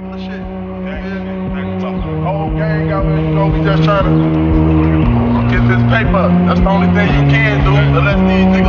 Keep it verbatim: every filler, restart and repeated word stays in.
Shit. The whole gang out here, you know, we just trying to get this paper. That's the only thing you can do unless these niggas